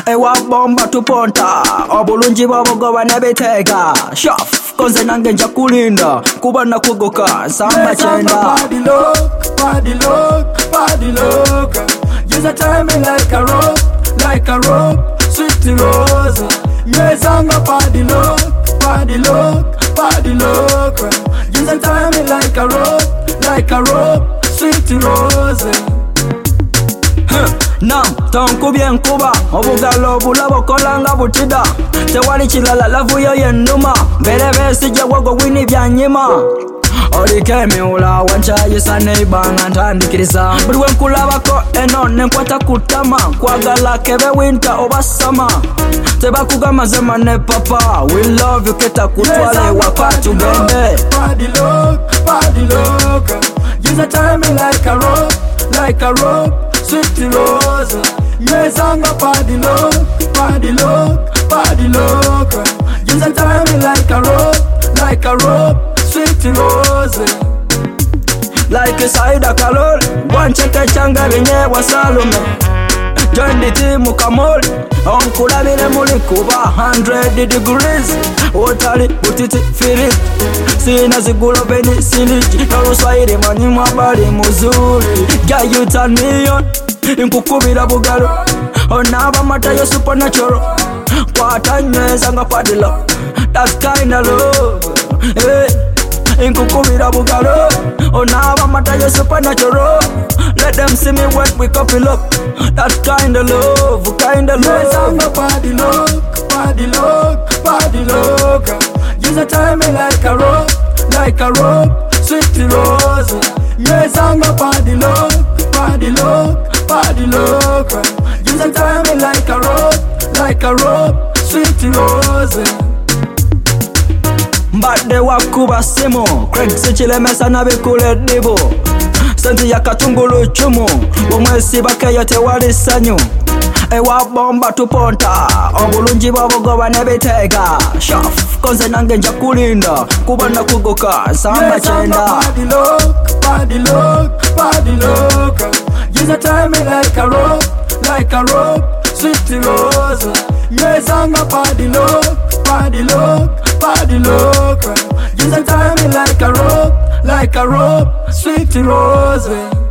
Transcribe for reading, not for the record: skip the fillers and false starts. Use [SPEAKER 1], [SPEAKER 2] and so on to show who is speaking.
[SPEAKER 1] Ewa bomba tuponta obulungi bw'obugoba nebiteeka shaf konze nange nja kulinda kuba nakugoka nsamba kyenda
[SPEAKER 2] Body look Use a time me like a rope Sweet rose Mwezanga body look Use a time me like a rope Sweet rose
[SPEAKER 1] Nam tonkubye enkuba obugalo obulabo okolanga butida tewali kilala lavu yo yennuma mberebe sijja gwago gwini byanyima oliko emiwula wankyayisa neibanga ntandikiriza buli wenkulabako eno nenkwata kutama kwagala kebe winter oba sama tebakugamba zema ne papa we love you keta kutwale waka tugende
[SPEAKER 2] Body look Use a time me like a rope Sweet rose Mwezanga body look Use a time me like a rope Sweet rose
[SPEAKER 1] like Saida Kalol wancheke changa binyewa Salume join the team Kamol onkulabire muli kuba 100 degrees otali butiti firi sina zigulo beni siliji n'oluswayiri manyimu abali muzuri girl you turn me on nkukubira bugalo onaba matayo supernatural kwata nyweza nga padilo that's kinda love nkukubira bugalo onaba matayo supernatural let them see me when we couple up that kinda love
[SPEAKER 2] Mwezanga body look Use a time me like a rope Sweet rose Mwezanga body look Use a time me like a rope Sweet rose
[SPEAKER 1] mbadde wakuba simu Craig sikilemesa nabikula eddibu senti yakatungulu cumu omwesibakeyo tewali ssanyu ewa bomba tuponta obulungi bw'obugoba nebiteeka shaf konze nange nja kulinda kuba nakugoka nsamba kyenda
[SPEAKER 2] Body look Use a time me like a rope Sweet rose Mwezanga body look Use a time me like a rope Sweet rose